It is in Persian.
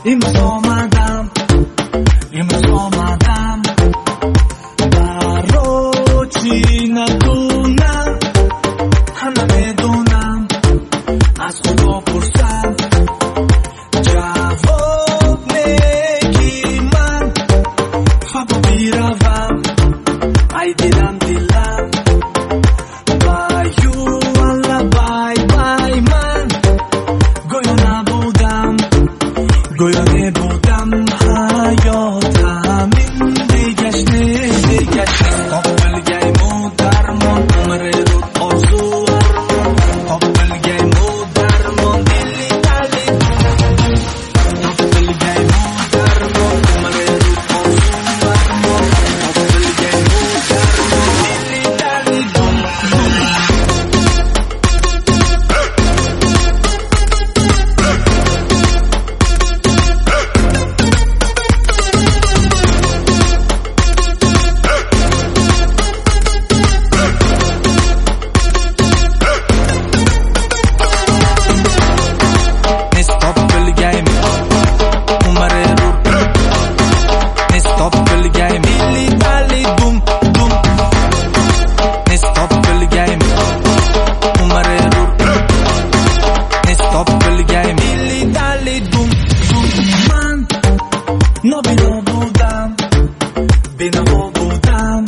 امروز آمدم برا چی ندونم، همه میدونم، از خدا پرسم جواب میگی من خواب بیروم ای دلم بایو والا بای من گویا نبودم حیات همین دیگشت قابلگیمو درمان عمر رو آرزو قابلگیمو درمان دلی قابلگیمو درمان عمر رو آرزو قابلگیمو درمان من نابینا بودم